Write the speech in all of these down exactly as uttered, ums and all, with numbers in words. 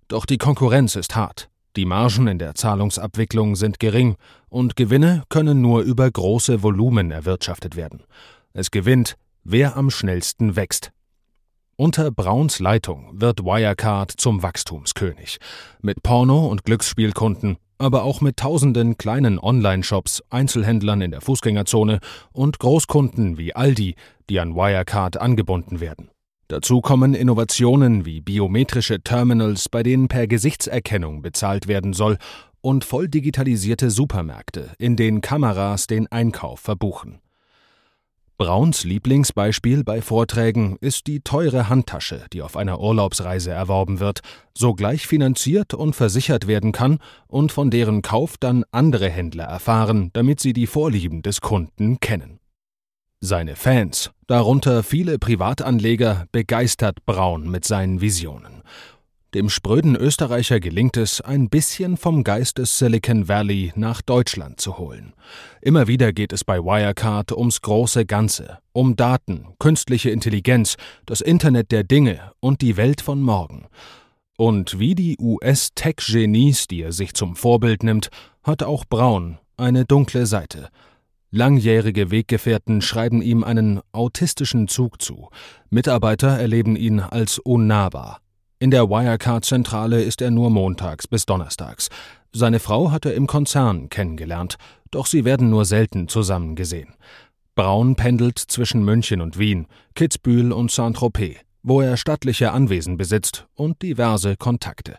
Doch die Konkurrenz ist hart. Die Margen in der Zahlungsabwicklung sind gering und Gewinne können nur über große Volumen erwirtschaftet werden. Es gewinnt, wer am schnellsten wächst. Unter Brauns Leitung wird Wirecard zum Wachstumskönig. Mit Porno- und Glücksspielkunden, aber auch mit tausenden kleinen Online-Shops, Einzelhändlern in der Fußgängerzone und Großkunden wie Aldi, die an Wirecard angebunden werden. Dazu kommen Innovationen wie biometrische Terminals, bei denen per Gesichtserkennung bezahlt werden soll, und voll digitalisierte Supermärkte, in denen Kameras den Einkauf verbuchen. Brauns Lieblingsbeispiel bei Vorträgen ist die teure Handtasche, die auf einer Urlaubsreise erworben wird, sogleich finanziert und versichert werden kann und von deren Kauf dann andere Händler erfahren, damit sie die Vorlieben des Kunden kennen. Seine Fans, darunter viele Privatanleger, begeistert Braun mit seinen Visionen. Dem spröden Österreicher gelingt es, ein bisschen vom Geist des Silicon Valley nach Deutschland zu holen. Immer wieder geht es bei Wirecard ums große Ganze, um Daten, künstliche Intelligenz, das Internet der Dinge und die Welt von morgen. Und wie die U S-Tech-Genies, die er sich zum Vorbild nimmt, hat auch Braun eine dunkle Seite. Langjährige Weggefährten schreiben ihm einen autistischen Zug zu. Mitarbeiter erleben ihn als unnahbar. In der Wirecard-Zentrale ist er nur montags bis donnerstags. Seine Frau hat er im Konzern kennengelernt, doch sie werden nur selten zusammen gesehen. Braun pendelt zwischen München und Wien, Kitzbühel und Saint-Tropez, wo er stattliche Anwesen besitzt und diverse Kontakte.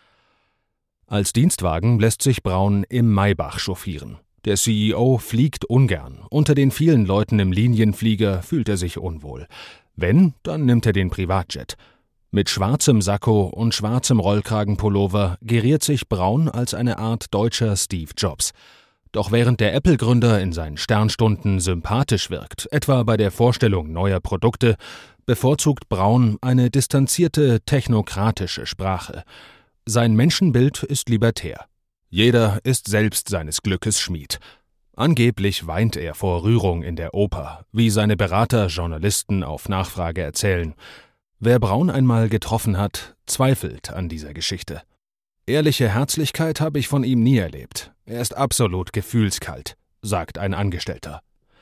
Als Dienstwagen lässt sich Braun im Maybach chauffieren. Der C E O fliegt ungern. Unter den vielen Leuten im Linienflieger fühlt er sich unwohl. Wenn, dann nimmt er den Privatjet. Mit schwarzem Sakko und schwarzem Rollkragenpullover geriert sich Braun als eine Art deutscher Steve Jobs. Doch während der Apple-Gründer in seinen Sternstunden sympathisch wirkt, etwa bei der Vorstellung neuer Produkte, bevorzugt Braun eine distanzierte, technokratische Sprache. Sein Menschenbild ist libertär. Jeder ist selbst seines Glückes Schmied. Angeblich weint er vor Rührung in der Oper, wie seine Berater Journalisten auf Nachfrage erzählen. Wer Braun einmal getroffen hat, zweifelt an dieser Geschichte. Ehrliche Herzlichkeit habe ich von ihm nie erlebt. Er ist absolut gefühlskalt, sagt ein Angestellter.